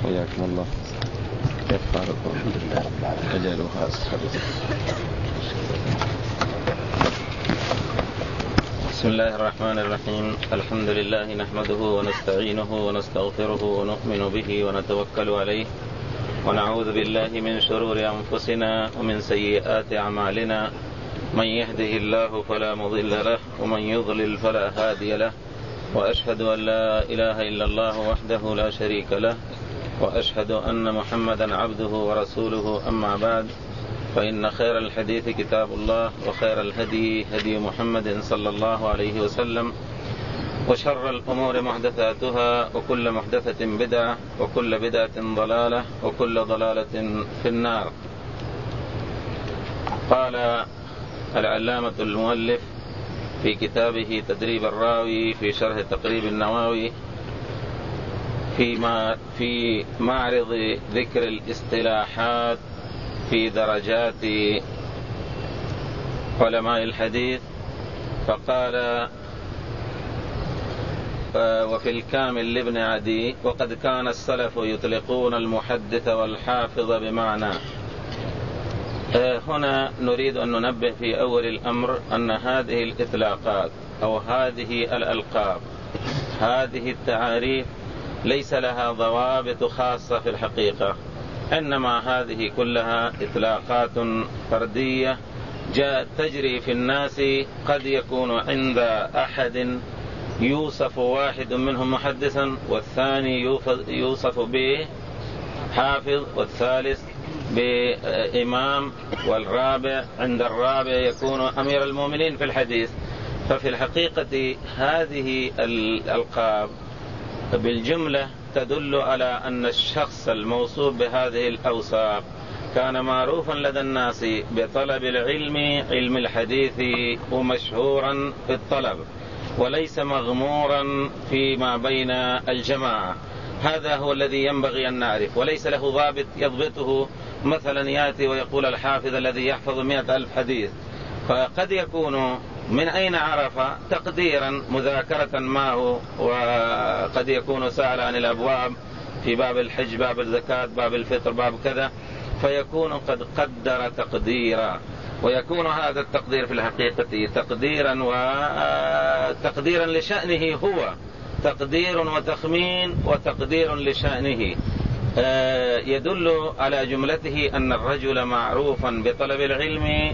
حياكم الله. كيف حالكم؟ الحمد لله رب العالمين. أجلها بسم الله الرحمن الرحيم. الحمد لله نحمده ونستعينه ونستغفره ونؤمن به ونتوكل عليه ونعوذ بالله من شرور أنفسنا ومن سيئات أعمالنا. من يهده الله فلا مضل له ومن يضلل فلا هادي له، وأشهد أن لا إله إلا الله وحده لا شريك له، وأشهد أن محمدا عبده ورسوله. أما بعد، فإن خير الحديث كتاب الله، وخير الهدي هدي محمد صلى الله عليه وسلم، وشر الأمور محدثاتها، وكل محدثة بدعة، وكل بدعة ضلالة، وكل ضلالة في النار. قال العلامة المؤلف في كتابه تدريب الراوي في شرح تقريب النووي في معرض ذكر الاصطلاحات في درجات علماء الحديث، فقال: وفي الكامل لابن عدي: وقد كان السلف يطلقون المحدث والحافظ بمعنى. هنا نريد أن ننبه في أول الأمر أن هذه الإطلاقات أو هذه الألقاب، هذه التعاريف ليس لها ضوابط خاصة في الحقيقة، إنما هذه كلها إطلاقات فردية جاءت تجري في الناس. قد يكون عند أحد يوصف واحد منهم محدثا، والثاني يوصف به حافظ، والثالث بإمام، والرابع عند الرابع يكون أمير المؤمنين في الحديث. ففي الحقيقة هذه الألقاب بالجملة تدل على أن الشخص الموصوف بهذه الأوصاف كان معروفا لدى الناس بطلب العلم، علم الحديث، ومشهورا في الطلب، وليس مغمورا فيما بين الجماعة. هذا هو الذي ينبغي أن نعرف، وليس له ضابط يضبطه. مثلا يأتي ويقول الحافظ الذي يحفظ 100,000 حديث، فقد يكون من أين عرف؟ تقديرا مذاكرة معه، وقد يكون سأل عن الأبواب في باب الحج، باب الزكاة، باب الفطر، باب كذا، فيكون قد قدر تقديرا، ويكون هذا التقدير في الحقيقة تقديرا لشأنه هو، تقدير وتخمين وتقدير لشأنه، يدل على جملته أن الرجل معروفا بطلب العلم،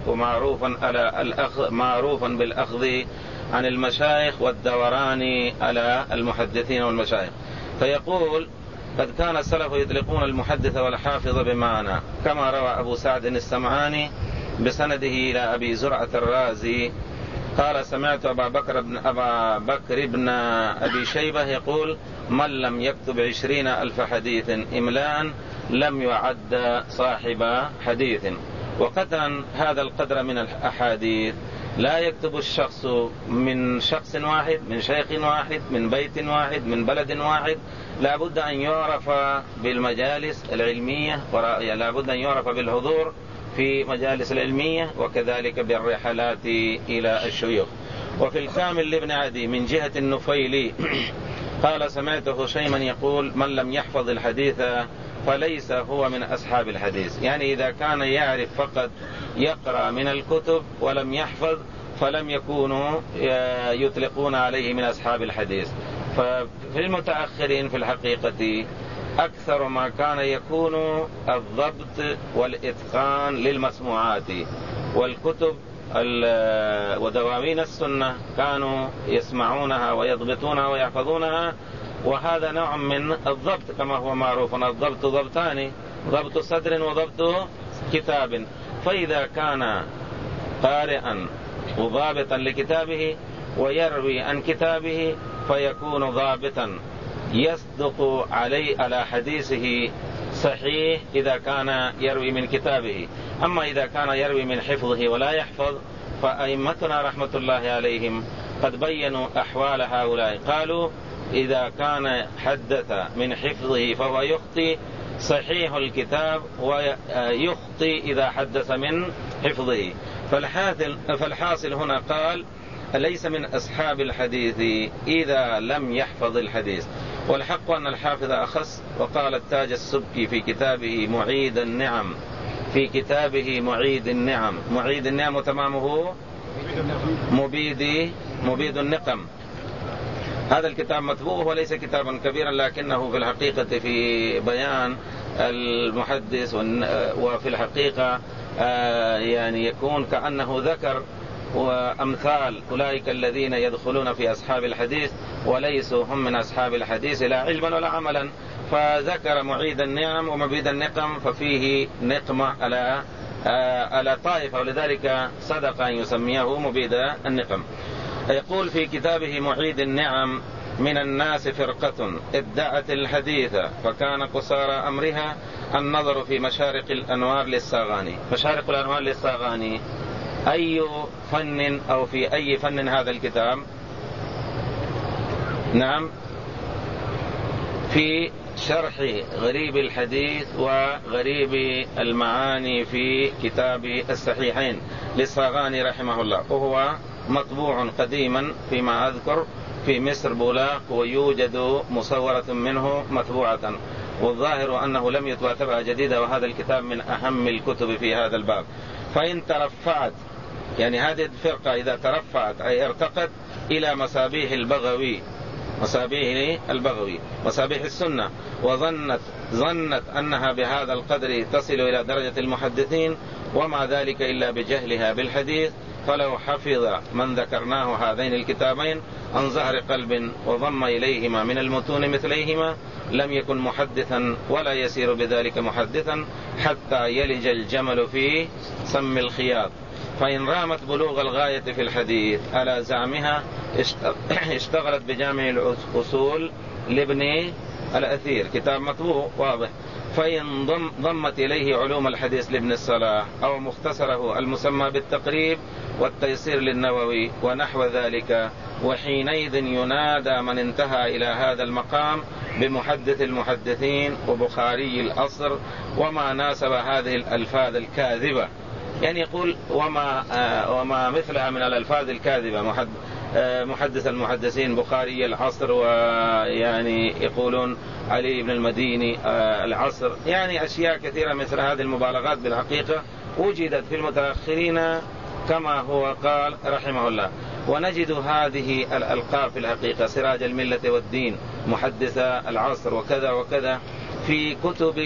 معروفا بالأخذ عن المشايخ والدوران على المحدثين والمشايخ. فيقول: قد كان السلف يطلقون المحدث والحافظ بمعنى، كما روى أبو سعد السمعاني بسنده إلى أبي زرعة الرازي قال: سمعت أبا بكر بن أبي شيبة يقول: من لم يكتب 20,000 حديث إملاء لم يعد صاحب حديث. وقطعا هذا القدر من الأحاديث لا يكتب الشخص من شخص واحد، من شيخ واحد، من بيت واحد، من بلد واحد. لا بد أن يعرف بالمجالس العلمية، ولا بد أن يعرف بالحضور في مجالس العلمية، وكذلك بالرحلات إلى الشيوخ. وفي الكامل لابن عدي من جهة النفيلي قال: سمعت هشيما يقول: من لم يحفظ الحديث فليس هو من أصحاب الحديث. يعني إذا كان يعرف فقط يقرأ من الكتب ولم يحفظ فلم يكونوا يطلقون عليه من أصحاب الحديث. ففي المتأخرين في الحقيقة أكثر ما كان يكون الضبط والإتقان للمسموعات، والكتب ودواوين السنة كانوا يسمعونها ويضبطونها ويحفظونها، وهذا نوع من الضبط كما هو معروف. الضبط ضبطان: ضبط صدر وضبط كتاب. فإذا كان قارئا وضابطا لكتابه ويروي عن كتابه فيكون ضابطا، يصدق على حديثه صحيح إذا كان يروي من كتابه. أما إذا كان يروي من حفظه ولا يحفظ، فأئمتنا رحمة الله عليهم قد بينوا أحوال هؤلاء. قالوا: إذا كان حدث من حفظه فهو يخطئ صحيح الكتاب، ويخطئ إذا حدث من حفظه. فالحاصل هنا قال: ليس من أصحاب الحديث إذا لم يحفظ الحديث. والحق أن الحافظ أخص. وقال التاج السبكي في كتابه معيد النعم، في كتابه معيد النعم، معيد النعم وتمامه مبيد النقم. هذا الكتاب مطبوع وليس كتابا كبيرا، لكنه في الحقيقة في بيان المحدث، وفي الحقيقة يعني يكون كأنه ذكر وأمثال أولئك الذين يدخلون في أصحاب الحديث وليسوا هم من أصحاب الحديث لا علما ولا عملا. فذكر معيد النعم ومبيد النقم، ففيه نقمة على طائفة، ولذلك صدق أن يسميه مبيد النقم. يقول في كتابه معيد النعم: من الناس فرقة ادعت الحديث فكان قصارى أمرها النظر في مشارق الأنوار للصاغاني. مشارق الأنوار للصاغاني أي فن أو في أي فن هذا الكتاب؟ نعم، في شرح غريب الحديث وغريب المعاني في كتاب الصحيحين للصاغاني رحمه الله، وهو مطبوع قديما فيما أذكر في مصر بولاق، ويوجد مصورة منه مطبوعة، والظاهر أنه لم يطبع طبعة جديدة، وهذا الكتاب من أهم الكتب في هذا الباب. فإن ترفعت، يعني هذه الفرقة إذا ترفعت أي ارتقت إلى مصابيح البغوي، مصابيح السنة، ظنت أنها بهذا القدر تصل إلى درجة المحدثين، ومع ذلك إلا بجهلها بالحديث، فلو حفظ من ذكرناه هذين الكتابين عن ظهر قلب وضم إليهما من المتون مثليهما لم يكن محدثا ولا يسير بذلك محدثا حتى يلج الجمل في سم الخياط. فإن رامت بلوغ الغاية في الحديث على زعمها اشتغلت بجامع الأصول لابن الأثير، كتاب مطبوع واضح. فإن ضمت إليه علوم الحديث لابن الصلاح أو مختصره المسمى بالتقريب والتيسير للنووي ونحو ذلك، وحينئذ ينادى من انتهى إلى هذا المقام بمحدث المحدثين وبخاري العصر، وما ناسب هذه الألفاظ الكاذبة. يعني يقول وما مثلها من الألفاظ الكاذبة، محدث المحدثين بخاري العصر، ويعني يقولون علي بن المديني العصر، يعني أشياء كثيرة مثل هذه المبالغات بالحقيقة وجدت في المتأخرين كما هو قال رحمه الله. ونجد هذه الألقاب في الحقيقة: سراج الملة والدين، محدث العصر، وكذا وكذا، في كتب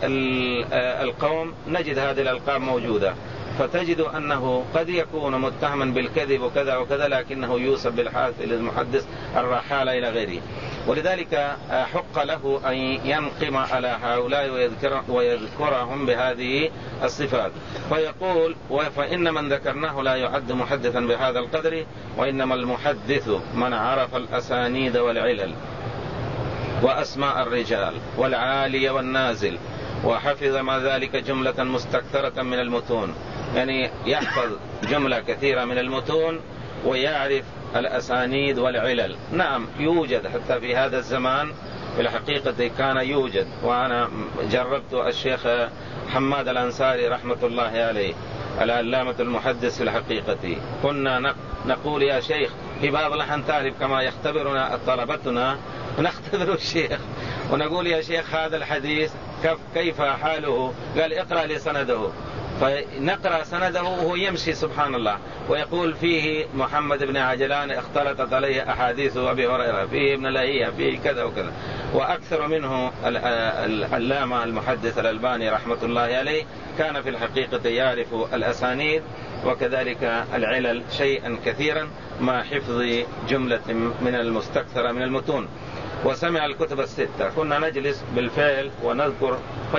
القوم نجد هذه الألقاب موجودة، فتجد أنه قد يكون متهما بالكذب وكذا وكذا، لكنه يوصف بالحادث للمحدث الرحالة إلى غيره. ولذلك حق له أن ينقم على هؤلاء ويذكرهم بهذه الصفات. فيقول: فإن من ذكرناه لا يعد محدثا بهذا القدر، وإنما المحدث من عرف الأسانيد والعلل وأسماء الرجال والعالي والنازل، وحفظ مع ذلك جملة مستكثرة من المتون، يعني يحفظ جملة كثيرة من المتون ويعرف الأسانيد والعلل. نعم، يوجد حتى في هذا الزمان في الحقيقة كان يوجد، وأنا جربت الشيخ حماد الأنصاري رحمة الله عليه العلامة المحدث في الحقيقة، كنا نقول يا شيخ في بعض الأحيان تعرف كما يختبرنا طلبتنا، نختبر الشيخ ونقول يا شيخ هذا الحديث كيف حاله؟ قال اقرأ لي سنده، فنقرأ سنده وهو يمشي سبحان الله ويقول فيه محمد بن عجلان اختلطت عليه أحاديث أبي هريرة، فيه ابن لهيعة، فيه كذا وكذا. وأكثر منه العلامة المحدث الألباني رحمة الله عليه كان في الحقيقة يعرف الأسانيد وكذلك العلل شيئا كثيرا مع حفظ جملة من المستكثرة من المتون. وسمع الكتب الستة، كنا نجلس بالفعل ونذكر،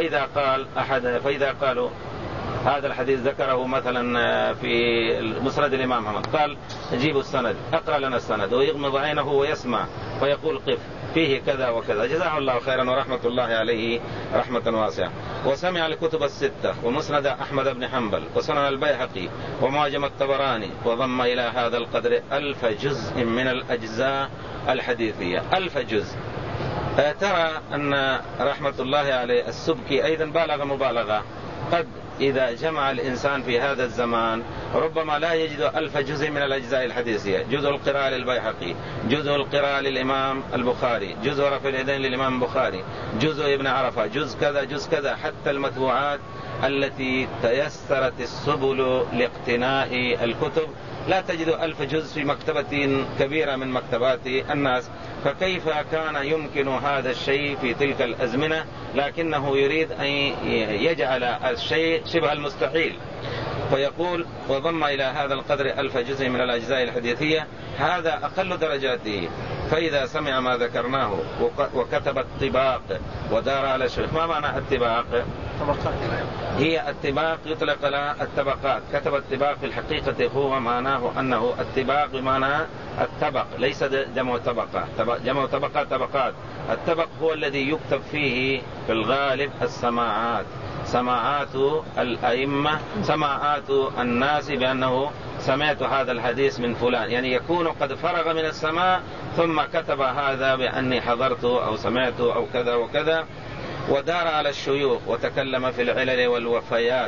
فإذا قالوا هذا الحديث ذكره مثلا في مسند الإمام أحمد، قال جيبوا السند، أقرأ لنا السند، ويغمض عينه ويسمع فيقول قف فيه كذا وكذا، جزاه الله خيرا ورحمة الله عليه رحمة واسعة. وسمع الكتب الستة ومسند أحمد بن حنبل وسنن البيهقي ومعجم الطبراني، وضم إلى هذا القدر 1000 جزء من الأجزاء الحديثية، 1000 جزء. ترى أن رحمة الله عليه السبكي أيضا بالغ مبالغة، قد إذا جمع الإنسان في هذا الزمان ربما لا يجد 1000 جزء من الأجزاء الحديثية. جزء القراءة للبيهقي، جزء القراءة للإمام البخاري، جزء رفع اليدين للإمام البخاري، جزء ابن عرفة، جزء كذا جزء كذا، حتى المطبوعات التي تيسرت السبل لاقتناء الكتب لا تجد 1000 جزء في مكتبة كبيرة من مكتبات الناس. فكيف كان يمكن هذا الشيء في تلك الأزمنة؟ لكنه يريد أن يجعل الشيء شبه المستحيل، فيقول وضم إلى هذا القدر 1000 جزء من الأجزاء الحديثية، هذا أقل درجاته. فإذا سمع ما ذكرناه وكتب الطباق ودار على الشيخ. ما معنى الطباق؟ هي الطباق يطلق على الطبقات. كتب الطباق في الحقيقة هو معناه أنه الطباق بمعنى الطبق، ليس جمع طبقة. جمع طبقة طبقات. الطبق هو الذي يكتب فيه في الغالب السماعات، سماعات الأئمة، سماعات الناس بأنه سمعت هذا الحديث من فلان، يعني يكون قد فرغ من السماع ثم كتب هذا بأني حضرت أو سمعت أو كذا وكذا. ودار على الشيوخ وتكلم في العلل والوفيات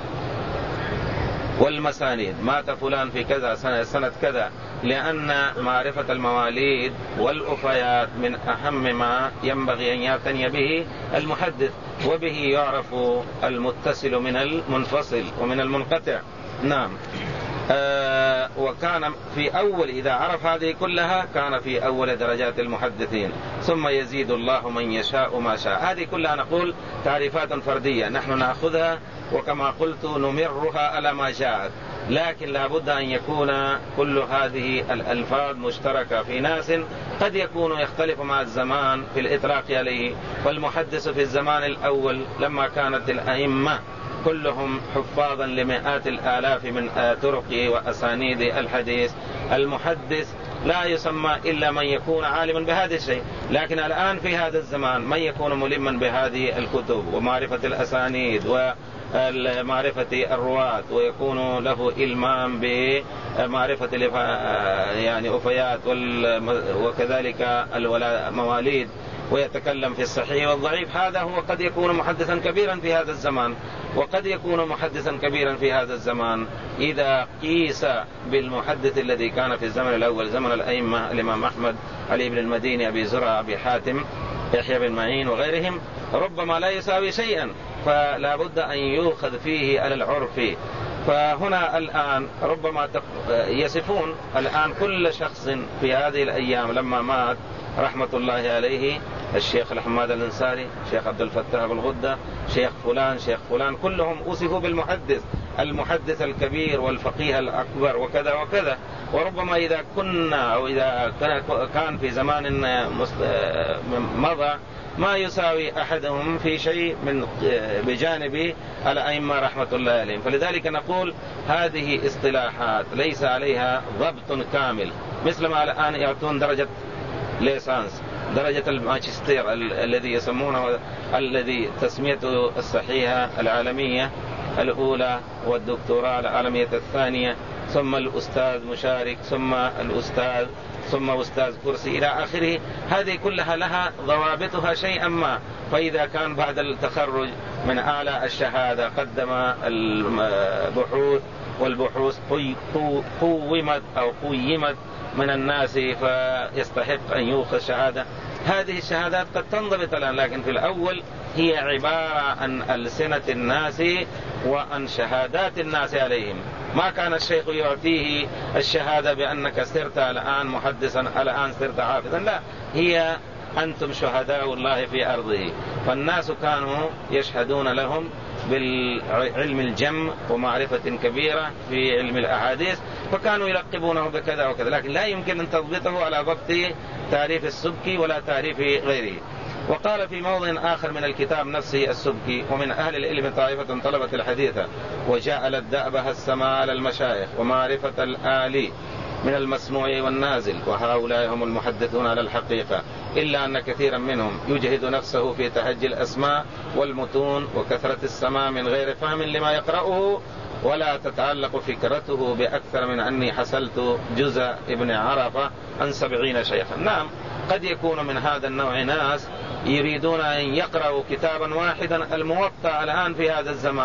والمسانيد، مات فلان في كذا سنة كذا، لأن معرفة المواليد والأفيات من أهم ما ينبغي أن يعتني به المحدث، وبه يعرف المتصل من المنفصل ومن المنقطع. نعم. وكان في أول، إذا عرف هذه كلها كان في أول درجات المحدثين، ثم يزيد الله من يشاء ما شاء. هذه كلها نقول تعريفات فردية نحن نأخذها وكما قلت نمرها على ما جاءت، لكن لابد أن يكون كل هذه الألفاظ مشتركة في ناس قد يكون يختلف مع الزمان في الإطلاق عليه. فالمحدث في الزمان الأول لما كانت الأئمة كلهم حفاظا لمئات الآلاف من طرق وأسانيد الحديث، المحدث لا يسمى إلا من يكون عالما بهذا الشيء. لكن الآن في هذا الزمان من يكون ملما بهذه الكتب ومعرفة الأسانيد ومعرفة الرواة، ويكون له إلمام بمعرفة يعني أفيات وكذلك المواليد، ويتكلم في الصحيح والضعيف. هذا هو قد يكون محدثا كبيرا في هذا الزمان. وقد يكون محدثا كبيرا في هذا الزمان إذا قيس بالمحدث الذي كان في الزمن الأول، زمن الأئمة الإمام أحمد، علي بن المديني، أبي زرع، أبي حاتم، يحيى بن معين وغيرهم، ربما لا يساوي شيئا، فلا بد أن يؤخذ فيه على العرف. فهنا الآن ربما يصفون الآن كل شخص في هذه الأيام لما مات رحمة الله عليه، الشيخ الحماد الأنصاري، الشيخ عبد الفتاح أبو الغدة، شيخ فلان، شيخ فلان، كلهم أوصفوا بالمحدث، المحدث الكبير والفقيه الأكبر وكذا وكذا. وربما إذا كنا أو إذا كان في زمان مضى ما يساوي أحدهم في شيء من بجانب الأئمة رحمة الله عليهم. فلذلك نقول هذه اصطلاحات ليس عليها ضبط كامل، مثل ما الآن يعطون درجة ليسانس، درجة الماجستير الذي يسمونه، الذي تسميته الصحيحة العالمية الأولى والدكتوراه العالمية الثانية، ثم الأستاذ مشارك، ثم الأستاذ، ثم أستاذ كرسي إلى آخره. هذه كلها لها ضوابطها شيئا ما. فإذا كان بعد التخرج من أعلى الشهادة قدم البحوث، والبحوث قومت أو قيمت من الناس فيستحق أن يؤخذ شهادة. هذه الشهادات قد تنضبط الآن، لكن في الأول هي عبارة عن ألسنة الناس وعن شهادات الناس عليهم. ما كان الشيخ يعطيه الشهادة بأنك صرت الآن محدثا، الآن صرت حافظا، لا، هي أنتم شهداء الله في أرضه. فالناس كانوا يشهدون لهم بالعلم الجم ومعرفة كبيرة في علم الأحاديث، فكانوا يلقبونه بكذا وكذا، لكن لا يمكن أن تضبطه على ضبط تعريف السبكي ولا تعريف غيره. وقال في موضع آخر من الكتاب نفسه السبكي: ومن أهل العلم طائفة طلبت الحديث وجعلت دأبها السماع على المشايخ ومعرفة الآلي من المسموع والنازل، وهؤلاء هم المحدثون على الحقيقة، إلا أن كثيرا منهم يجهد نفسه في تهجي الأسماء والمتون وكثرة السماع من غير فهم لما يقرأه، ولا تتعلق فكرته بأكثر من أني حصلت جزء ابن عرفة عن 70 شيخا. نعم، قد يكون من هذا النوع ناس يريدون أن يقرأوا كتابا واحدا. الموطأ الآن في هذا الزمان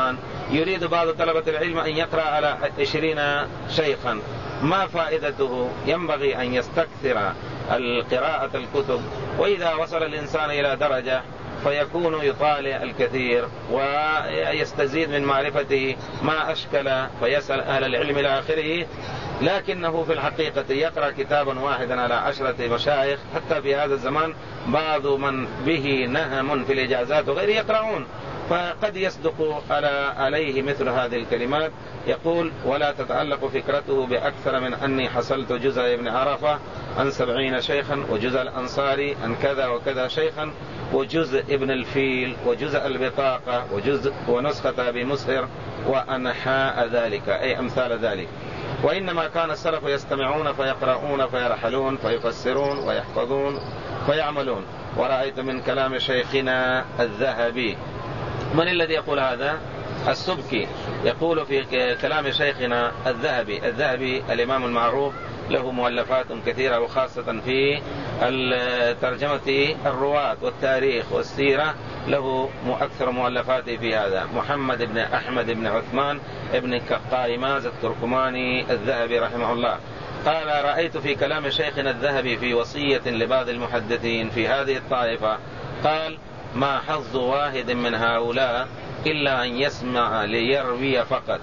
يريد بعض طلبة العلم أن يقرأ على 20 شيخا، ما فائدته؟ ينبغي أن يستكثر القراءة الكتب، وإذا وصل الإنسان إلى درجة فيكون يطالع الكثير ويستزيد من معرفته ما أشكل فيسأل أهل العلم إلى آخره. لكنه في الحقيقة يقرأ كتابا واحدا على 10 مشايخ، حتى في هذا الزمان بعض من به نهم في الإجازات وغيره يقرؤون، فقد يصدق عليه مثل هذه الكلمات. يقول: ولا تتعلق فكرته بأكثر من أني حصلت جزء ابن عرفة عن 70 شيخا، وجزء الأنصاري عن كذا وكذا شيخا، وجزء ابن الفيل، وجزء البطاقة، وجزء ونسخة أبي مسهر، وأنحاء ذلك، أي أمثال ذلك. وإنما كان السلف يستمعون فيقرؤون فيرحلون فيفسرون ويحفظون فيعملون. ورأيت من كلام شيخنا الذهبي. من الذي يقول هذا؟ السبكي يقول في كلام شيخنا الذهبي الإمام المعروف، له مؤلفات كثيرة، وخاصة في ترجمة الرواة والتاريخ والسيرة، له أكثر مؤلفاته في هذا. محمد بن أحمد بن عثمان بن قائماز التركماني الذهبي رحمه الله قال: رأيت في كلام شيخنا الذهبي في وصية لبعض المحدثين في هذه الطائفة، قال: ما حظ واحد من هؤلاء إلا أن يسمع ليروي فقط،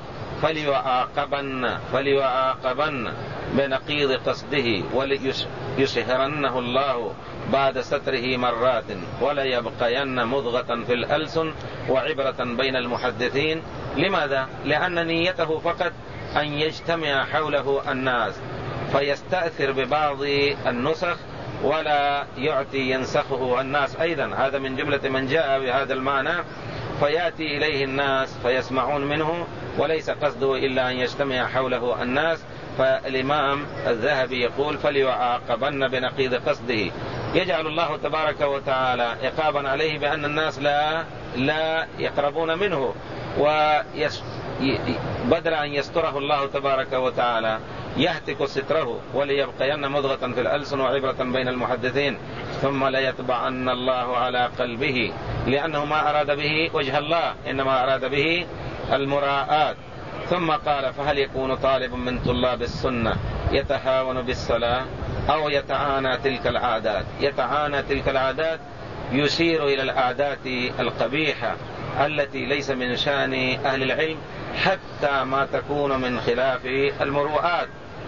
فليعاقبن بنقيض قصده، وليشهرنه الله بعد ستره مرات، ولا يبقين مضغة في الألسن وعبرة بين المحدثين. لماذا؟ لأن نيته فقط أن يجتمع حوله الناس، فيستأثر ببعض النسخ ولا يعطي ينسخه الناس أيضا. هذا من جملة من جاء بهذا المعنى، فيأتي إليه الناس فيسمعون منه، وليس قصده إلا أن يجتمع حوله الناس. فالإمام الذهبي يقول: فليعاقبن بنقيض قصده، يجعل الله تبارك وتعالى عقابا عليه بأن الناس لا يقربون منه، بدل أن يستره الله تبارك وتعالى يهتك ستره، وليبقين مضغة في الألسن وعبرة بين المحدثين، ثم ليطبعن الله على قلبه، لأنه ما أراد به وجه الله، إنما أراد به المراءات. ثم قال: فهل يكون طالب من طلاب السنة يتهاون بالصلاة أو يتعانى تلك العادات؟ يتعانى تلك العادات يشير إلى العادات القبيحة التي ليس من شأن أهل العلم، حتى ما تكون من خلاف المروءات.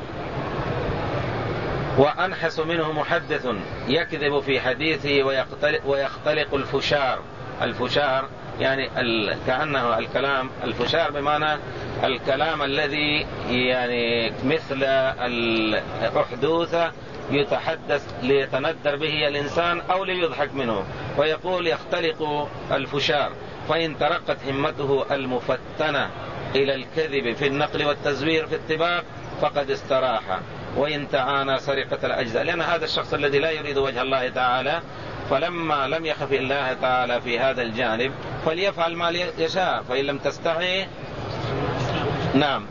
وأنحس منه محدث يكذب في حديثه ويختلق الفشار يعني كأنه الكلام الفشار، بمعنى الكلام الذي يعني مثل الأحدوثة يتحدث ليتندر به الإنسان أو ليضحك منه، ويقول يختلق الفشار. فإن ترقت همته المفتنة إلى الكذب في النقل والتزوير في الطباق فقد استراح، وإن تعانى سرقة الأجزاء، لأن هذا الشخص الذي لا يريد وجه الله تعالى، فلما لم يخف الله تعالى في هذا الجانب فليفعل ما يشاء، فإن لم تستحي نعم.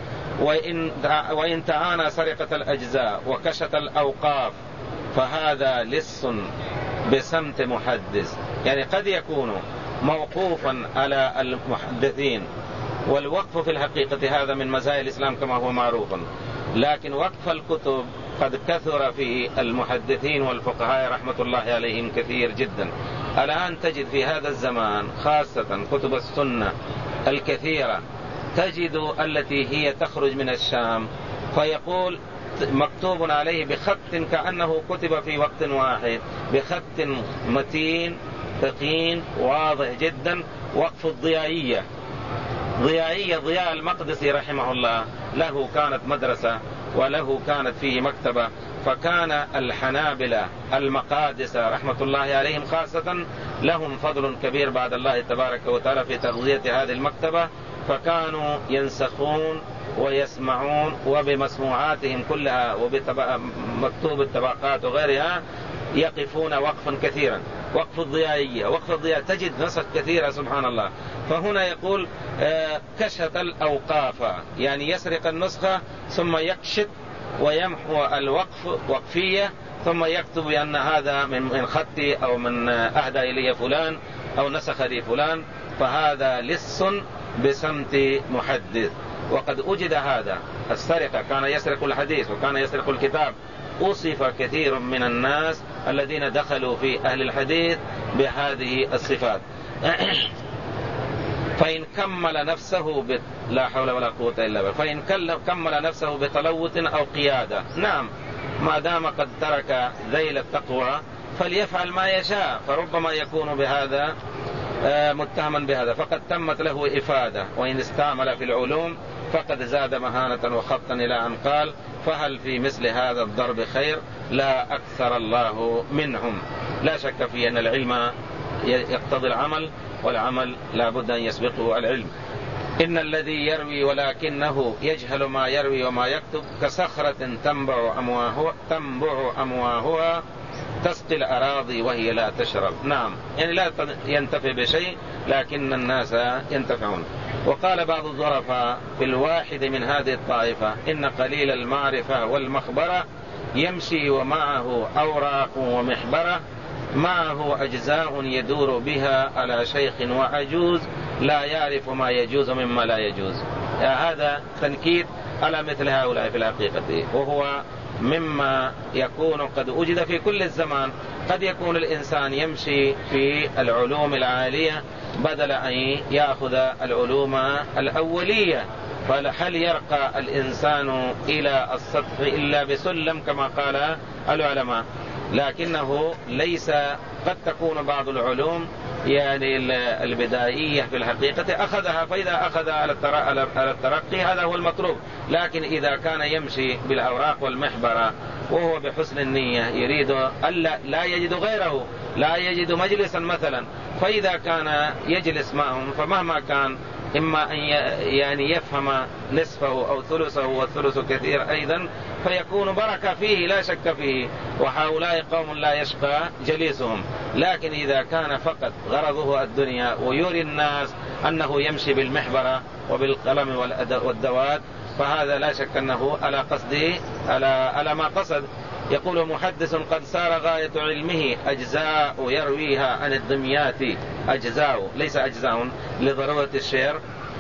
وإن تعانى سرقة الأجزاء وكشت الأوقاف فهذا لص بسمت محدث. يعني قد يكون موقوفا على المحدثين، والوقف في الحقيقة هذا من مزايا الإسلام كما هو معروف، لكن وقف الكتب قد كثر في المحدثين والفقهاء رحمة الله عليهم كثير جدا. الآن تجد في هذا الزمان خاصة كتب السنة الكثيرة، تجد التي هي تخرج من الشام، فيقول مكتوب عليه بخط كأنه كتب في وقت واحد، بخط متين ثقيل واضح جدا. وقف الضيائية ضياء المقدسي رحمه الله، له كانت مدرسة وله كانت فيه مكتبة، فكان الحنابلة المقادسة رحمة الله عليهم خاصة لهم فضل كبير بعد الله تبارك وتعالى في تغذية هذه المكتبة، فكانوا ينسخون ويسمعون، وبمسموعاتهم كلها وبمكتوب الطبقات وغيرها يقفون وقفا كثيرا. وقف الضيائية تجد نسخ كثيرة سبحان الله. فهنا يقول كشت الأوقاف، يعني يسرق النسخة ثم يكشت ويمحو وقفية، ثم يكتب أن هذا من خطي أو من أهدى إلي فلان أو نسخ لي فلان، فهذا لص بصمت محدث. وقد وجد هذا، السرقة، كان يسرق الحديث وكان يسرق الكتاب. أوصف كثير من الناس الذين دخلوا في أهل الحديث بهذه الصفات. فإن كمل نفسه لا حول ولا قوة إلا بالله، فإن كمل نفسه بتلوث أو قيادة، نعم، ما دام قد ترك ذيل التقوى فليفعل ما يشاء، فربما يكون بهذا متهما بهذا، فقد تمت له إفادة. وإن استعمل في العلوم فقد زاد مهانة وخطا، إلى أن قال: فهل في مثل هذا الضرب خير؟ لا أكثر الله منهم. لا شك في أن العلم يقتضي العمل، والعمل لا بد أن يسبقه العلم. إن الذي يروي ولكنه يجهل ما يروي وما يكتب كصخرة تنبع أمواهها تسقي الأراضي وهي لا تشرب. نعم، يعني لا ينتفع بشيء لكن الناس ينتفعون. وقال بعض الظرفاء في الواحد من هذه الطائفة: إن قليل المعرفة والمخبرة يمشي ومعه أوراق ومحبرة، معه أجزاء يدور بها على شيخ وعجوز لا يعرف ما يجوز مما لا يجوز. هذا تنكيد على مثل هؤلاء في الحقيقة، وهو مما يكون قد وجد في كل الزمان. قد يكون الإنسان يمشي في العلوم العالية بدل أن يأخذ العلوم الأولية، فهل يرقى الإنسان إلى السطح إلا بسلم كما قال العلماء؟ لكنه ليس، قد تكون بعض العلوم يعني البدائية في الحقيقة أخذها، فإذا أخذ على الترقي هذا هو المطلوب. لكن إذا كان يمشي بالأوراق والمحبرة وهو بحسن النية يريد ألا لا يجد غيره، لا يجد مجلسا مثلا، فإذا كان يجلس معهم فمهما كان إما أن يعني يفهم نصفه أو ثلثه، والثلث كثير أيضا، فيكون بركة فيه لا شك فيه، وهؤلاء قوم لا يشقى جليسهم. لكن إذا كان فقط غرضه الدنيا ويري الناس أنه يمشي بالمحبرة وبالقلم والدوات، فهذا لا شك أنه على ما قصد. يقول محدث: قد صار غاية علمه أجزاء يرويها عن الدميات، أجزاء ليس أجزاء لضرورة الشعر.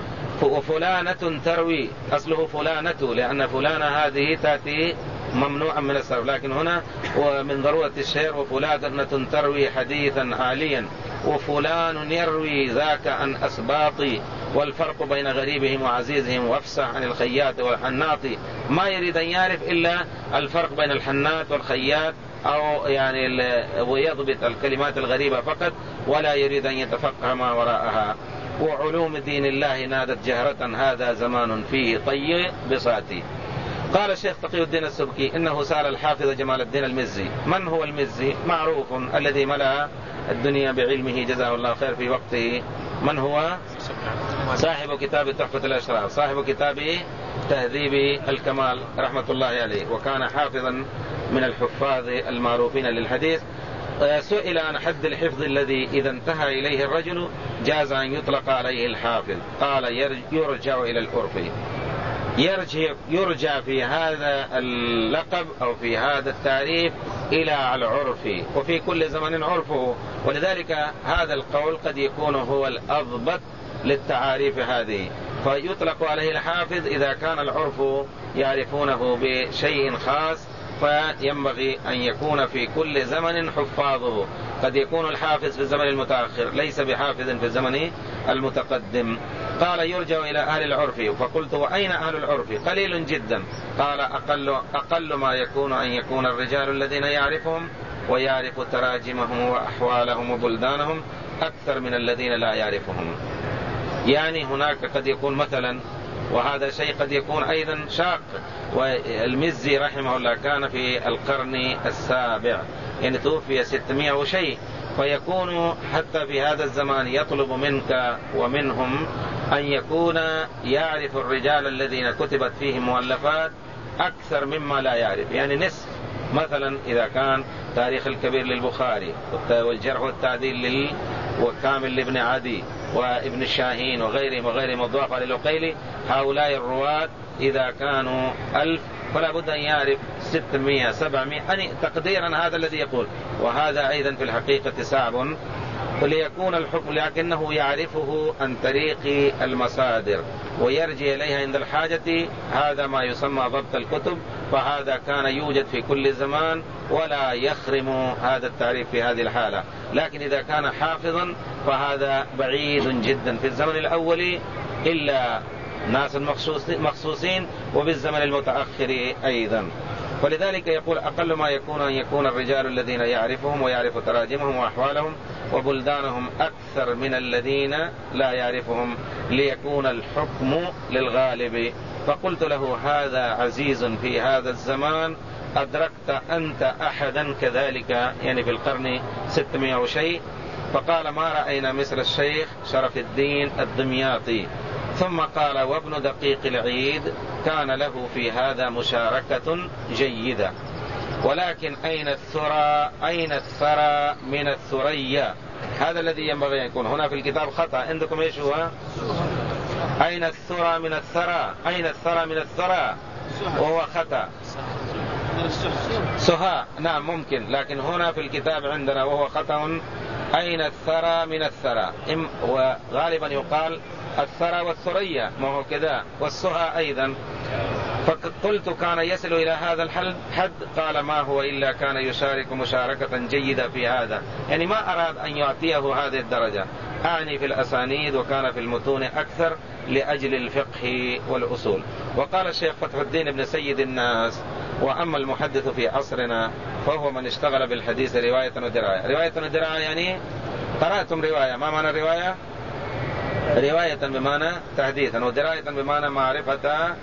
وفلانة تروي، أصله فلانة، لأن فلانة هذه تأتي ممنوعا من الصرف، لكن هنا ومن ضرورة الشعر: وفلانة تروي حديثا عاليا، وفلان يروي ذاك عن أسباطي. والفرق بين غريبهم وعزيزهم وافسح عن الخياط والحناط. ما يريد أن يعرف إلا الفرق بين الحناط والخياط، أو يعني ويضبط الكلمات الغريبة فقط، ولا يريد أن يتفقه ما وراءها. وعلوم دين الله نادت جهرة، هذا زمان فيه طي بساتي. قال الشيخ تقي الدين السبكي: إنه سأل الحافظ جمال الدين المزي. من هو المزي؟ معروف الذي ملأ الدنيا بعلمه جزاه الله خير في وقته. من هو؟ صاحب كتاب تحفة الأشرار، صاحب كتاب تهذيب الكمال رحمة الله عليه، وكان حافظا من الحفاظ المعروفين للحديث. سئل عن حد الحفظ الذي إذا انتهى إليه الرجل جاز أن يطلق عليه الحافظ، قال: يرجع إلى العرف. يرجع في هذا اللقب أو في هذا التعريف إلى العرف، وفي كل زمن عرفه. ولذلك هذا القول قد يكون هو الأضبط للتعاريف هذه، فيطلق عليه الحافظ إذا كان العرف يعرفونه بشيء خاص، فينبغي أن يكون في كل زمن حفاظه. قد يكون الحافظ في الزمن المتأخر ليس بحافظ في الزمن المتقدم. قال: يرجع إلى أهل العرف. فقلت: وأين أهل العرف؟ قليل جدا. قال: أقل ما يكون أن يكون الرجال الذين يعرفهم ويعرف تراجمهم وأحوالهم وبلدانهم أكثر من الذين لا يعرفهم. يعني هناك قد يكون مثلا، وهذا شيء قد يكون أيضا شاق. والمزي رحمه الله كان في القرن السابع، يعني توفي 600 وشيء، فيكون حتى في هذا الزمان يطلب منك ومنهم أن يكون يعرف الرجال الذين كتبت فيهم مؤلفات أكثر مما لا يعرف، يعني نصف. مثلا إذا كان تاريخ الكبير للبخاري والجرح والتعديل وكامل لابن عدي وابن الشاهين وغيرهم مضاف على العقيلي، هؤلاء الرواة إذا كانوا 1000 فلا بد أن يعرف 600 700، يعني تقديرا هذا الذي يقول. وهذا أيضا في الحقيقة صعب وليكون الحكم لكنه يعرفه عن طريق المصادر ويرجع إليها عند الحاجة. هذا ما يسمى ضبط الكتب، فهذا كان يوجد في كل زمان ولا يخرم هذا التعريف في هذه الحالة. لكن إذا كان حافظا فهذا بعيد جدا في الزمن الأول إلا ناس مخصوصين، وبالزمن المتأخر أيضا. ولذلك يقول أقل ما يكون أن يكون الرجال الذين يعرفهم ويعرف تراجمهم وأحوالهم وبلدانهم أكثر من الذين لا يعرفهم، ليكون الحكم للغالب. فقلت له هذا عزيز في هذا الزمان، أدركت أنت أحدا كذلك يعني في القرن 600 وشيء؟ فقال ما رأينا مثل الشيخ شرف الدين الدمياطي. ثم قال وابن دقيق العيد كان له في هذا مشاركة جيدة، ولكن أين الثرى من الثريا؟ هذا الذي ينبغي أن يكون هنا في الكتاب خطأ عندكم. إيش هو؟ أين الثرى من الثرى؟ أين الثرى من الثرى؟ وهو خطأ. سها نعم ممكن، لكن هنا في الكتاب عندنا وهو خطأ. أين الثرى من الثرى؟ وغالبا يقال الثرى والثريا، ما هو كذا، والسها أيضا. فقلت كان يصل إلى هذا الحد؟ قال ما هو إلا كان يشارك مشاركة جيدة في هذا، يعني ما أراد أن يعطيه هذه الدرجة، أعني في الأسانيد، وكان في المتون أكثر لأجل الفقه والأصول. وقال الشيخ فتح الدين ابن سيد الناس وأما المحدث في عصرنا فهو من اشتغل بالحديث رواية ودراية. رواية ودراية يعني قرأتم رواية، ما معنى الرواية؟ رواية بمعنى تحديثا، ودراية بمعنى معرفة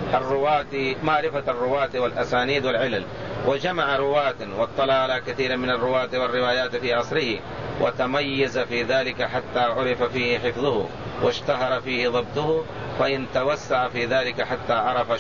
الرواة والأسانيد والعلل. وجمع رواة واطلع على كثير من الرواة والروايات في عصره، وتميز في ذلك حتى عرف فيه حفظه واشتهر فيه ضبطه، فإن توسع في ذلك حتى عرف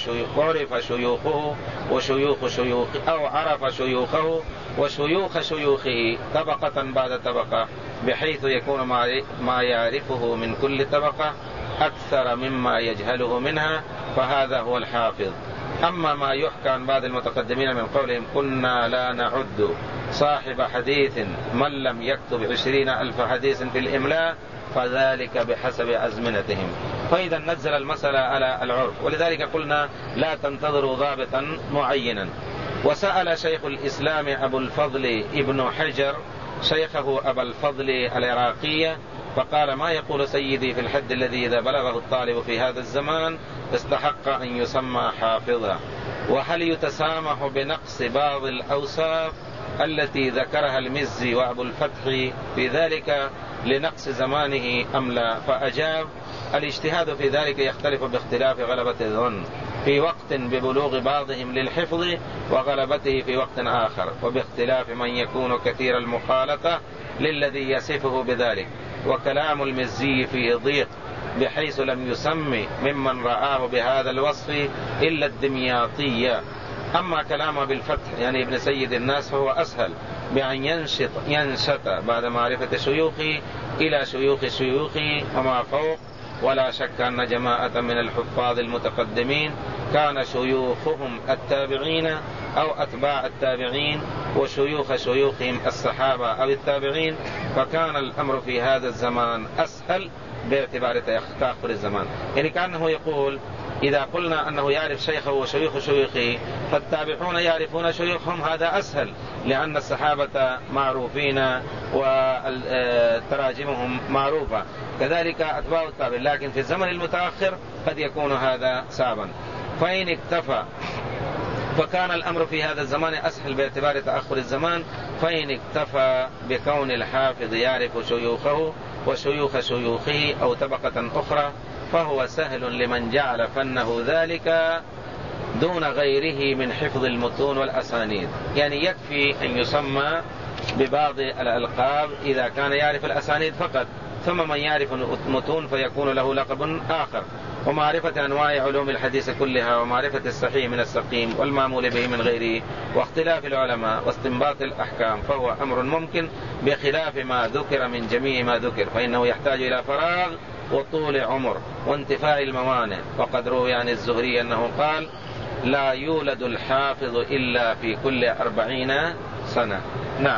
شيوخه وشيوخ شيوخه، أو عرف شيوخه وشيوخ شيوخه طبقة بعد طبقة، بحيث يكون ما يعرفه من كل طبقة أكثر مما يجهله منها، فهذا هو الحافظ. أما ما يحكى عن بعض المتقدمين من قولهم كنا لا نعد صاحب حديث من لم يكتب 20,000 حديث في الإملاء، فذلك بحسب أزمنتهم. فإذا نزل المسألة على العرف، ولذلك قلنا لا تنتظروا ضابطا معينا. وسأل شيخ الإسلام أبو الفضل ابن حجر شيخه أبا الفضل العراقية، فقال ما يقول سيدي في الحد الذي إذا بلغه الطالب في هذا الزمان استحق أن يسمى حافظا؟ وهل يتسامح بنقص بعض الأوصاف التي ذكرها المزي وأبو الفتح في ذلك لنقص زمانه أم لا؟ فأجاب الاجتهاد في ذلك يختلف باختلاف غلبة الظن، في وقت ببلوغ بعضهم للحفظ وغلبته في وقت آخر، وباختلاف من يكون كثير المخالطة للذي يصفه بذلك. وكلام المزي في ضيق بحيث لم يسمي ممن رآه بهذا الوصف إلا الدمياطية. أما كلامه بالفتح يعني ابن سيد الناس فهو أسهل، بأن ينشط بعد معرفة شيوخه إلى شيوخ شيوخه وما فوق. ولا شك أن جماعة من الحفاظ المتقدمين كان شيوخهم التابعين أو أتباع التابعين، وشيوخ شيوخهم الصحابة أو التابعين، فكان الأمر في هذا الزمان أسهل باعتبار تأخر الزمان. يعني كأنه يقول إذا قلنا أنه يعرف شيخه وشيوخ شيوخه، فالتابعون يعرفون شيوخهم، هذا أسهل لأن الصحابة معروفين وتراجمهم معروفة، كذلك أتباع التابع. لكن في الزمن المتأخر قد يكون هذا صعبا. فإن اكتفى، فكان الأمر في هذا الزمان أسهل باعتبار تأخر الزمان. فإن اكتفى بكون الحافظ يعرف شيوخه وشيوخ شيوخه أو طبقة أخرى، فهو سهل لمن جعل فنه ذلك دون غيره من حفظ المتون والأسانيد. يعني يكفي أن يسمى ببعض الألقاب إذا كان يعرف الأسانيد فقط، ثم من يعرف المتون فيكون له لقب آخر. ومعرفة أنواع علوم الحديث كلها، ومعرفة الصحيح من السقيم والمعمول به من غيره، واختلاف العلماء واستنباط الأحكام، فهو أمر ممكن بخلاف ما ذكر من جميع ما ذكر، فإنه يحتاج إلى فراغ وطول عمر وانتفاع الموانع. وقد روي عن الزهري أنه قال لا يولد الحافظ إلا في كل 40 سنة. نعم.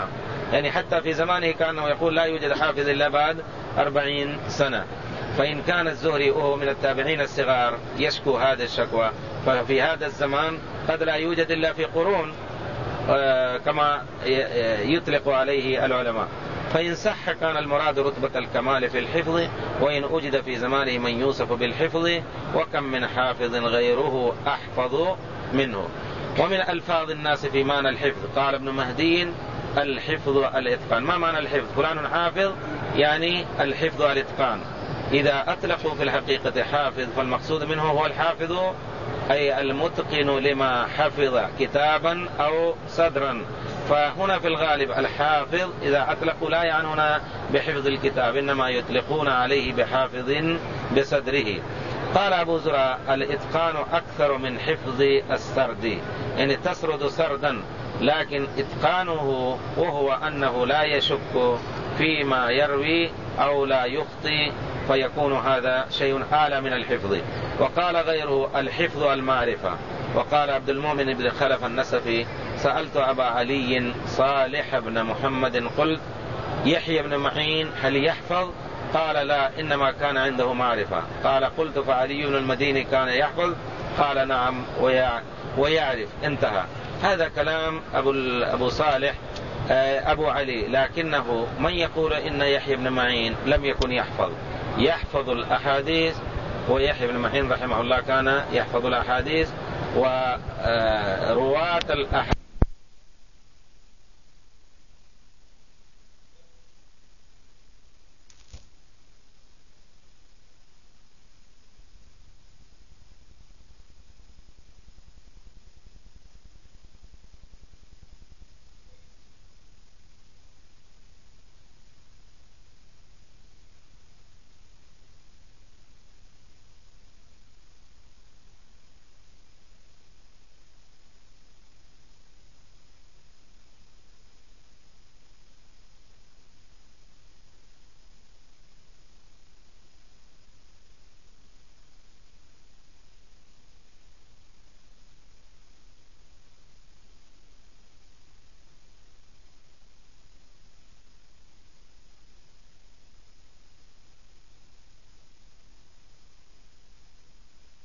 يعني حتى في زمانه كانه يقول لا يوجد حافظ إلا بعد 40 سنة. فإن كان الزهري وهو من التابعين الصغار يشكو هذه الشكوى، ففي هذا الزمان قد لا يوجد إلا في قرون كما يطلق عليه العلماء. فإن صح كان المراد رتبة الكمال في الحفظ، وإن وجد في زمانه من يوصف بالحفظ، وكم من حافظ غيره أحفظ منه. ومن ألفاظ الناس في معنى الحفظ قال ابن مهدي: الحفظ الإتقان. ما معنى الحفظ؟ فلان حافظ يعني الحفظ الإتقان. إذا أطلقوا في الحقيقة حافظ فالمقصود منه هو الحافظ أي المتقن لما حفظ كتابا أو صدرا. فهنا في الغالب الحافظ إذا أطلقوا لا يعنون بحفظ الكتاب، إنما يطلقون عليه بحافظ بصدره. قال أبو زرع: الإتقان أكثر من حفظ السرد، يعني تسرد سردا لكن إتقانه وهو أنه لا يشك فيما يروي أو لا يخطي، فيكون هذا شيء أعلى من الحفظ. وقال غيره: الحفظ المعرفة. وقال عبد المؤمن بن خلف النسفي: سألت أبا علي صالح بن محمد قلت: يحيى بن معين هل يحفظ؟ قال: لا، إنما كان عنده معرفة. قال: قلت: فعلي بن المديني كان يحفظ؟ قال: نعم ويعرف. انتهى. هذا كلام أبو صالح أبو علي. لكنه من يقول إن يحيى بن معين لم يكن يحفظ الأحاديث، ويحيى بن معين رحمه الله كان يحفظ الأحاديث ورواة الأحاديث